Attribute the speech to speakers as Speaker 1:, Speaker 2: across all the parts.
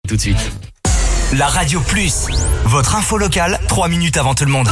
Speaker 1: Tout de suite.
Speaker 2: La Radio Plus, votre info locale, 3 minutes avant tout le monde.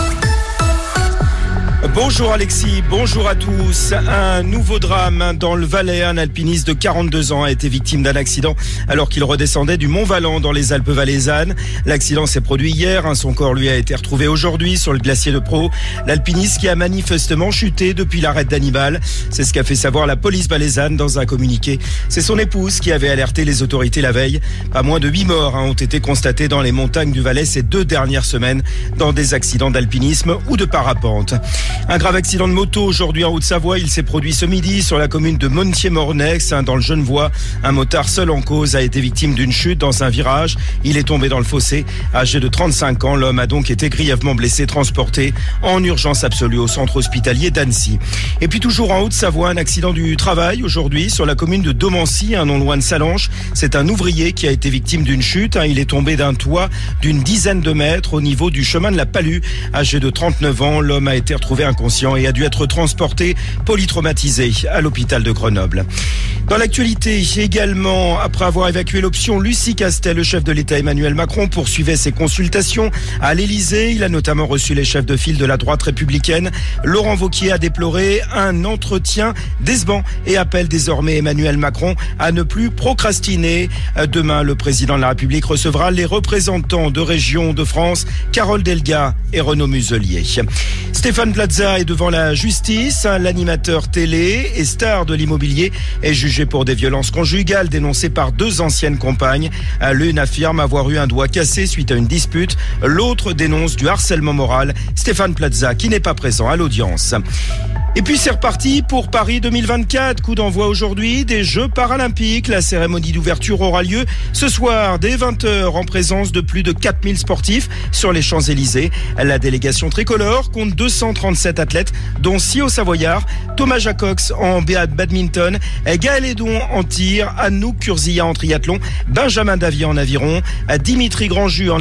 Speaker 3: Bonjour Alexis, bonjour à tous. Un nouveau drame dans le Valais. Un alpiniste de 42 ans a été victime d'un accident alors qu'il redescendait du Mont Valent dans les Alpes valaisannes. L'accident s'est produit hier. Son corps lui a été retrouvé aujourd'hui sur le glacier de Pau. L'alpiniste qui a manifestement chuté depuis l'arrêt d'Hannibal. C'est ce qu'a fait savoir la police valaisanne dans un communiqué. C'est son épouse qui avait alerté les autorités la veille. Pas moins de 8 morts ont été constatés dans les montagnes du Valais ces 2 dernières semaines dans des accidents d'alpinisme ou de parapente. Un grave accident de moto aujourd'hui en Haute-Savoie. Il s'est produit ce midi sur la commune de Montier-Mornex, dans le Genevois. Un motard seul en cause a été victime d'une chute dans un virage. Il est tombé dans le fossé. Âgé de 35 ans, l'homme a donc été grièvement blessé, transporté en urgence absolue au centre hospitalier d'Annecy. Et puis toujours en Haute-Savoie, un accident du travail aujourd'hui sur la commune de Domancy, non loin de Sallanches. C'est un ouvrier qui a été victime d'une chute. Il est tombé d'un toit d'une dizaine de mètres au niveau du chemin de la Palue. Âgé de 39 ans, l'homme a été retrouvé inconscient et a dû être transporté polytraumatisé à l'hôpital de Grenoble. Dans l'actualité également, après avoir évacué l'option Lucie Castel, le chef de l'État Emmanuel Macron poursuivait ses consultations à l'Élysée. Il a notamment reçu les chefs de file de la droite républicaine. Laurent Wauquiez a déploré un entretien décevant et appelle désormais Emmanuel Macron à ne plus procrastiner. Demain, le président de la République recevra les représentants de régions de France, Carole Delga et Renaud Muselier. Stéphane Plaza est devant la justice. L'animateur télé et star de l'immobilier est jugé pour des violences conjugales dénoncées par 2 anciennes compagnes. L'une affirme avoir eu un doigt cassé suite à une dispute. L'autre dénonce du harcèlement moral. Stéphane Plaza qui n'est pas présent à l'audience. Et puis c'est reparti pour Paris 2024. Coup d'envoi aujourd'hui des Jeux paralympiques. La cérémonie d'ouverture aura lieu ce soir dès 20h en présence de plus de 4000 sportifs sur les Champs-Élysées. La délégation tricolore compte 237 athlètes, dont 6 au Savoyard, Thomas Jacox en badminton, Gaël Edon en tir, Anouk Kurzia en triathlon, Benjamin Davier en aviron, Dimitri Grandjus en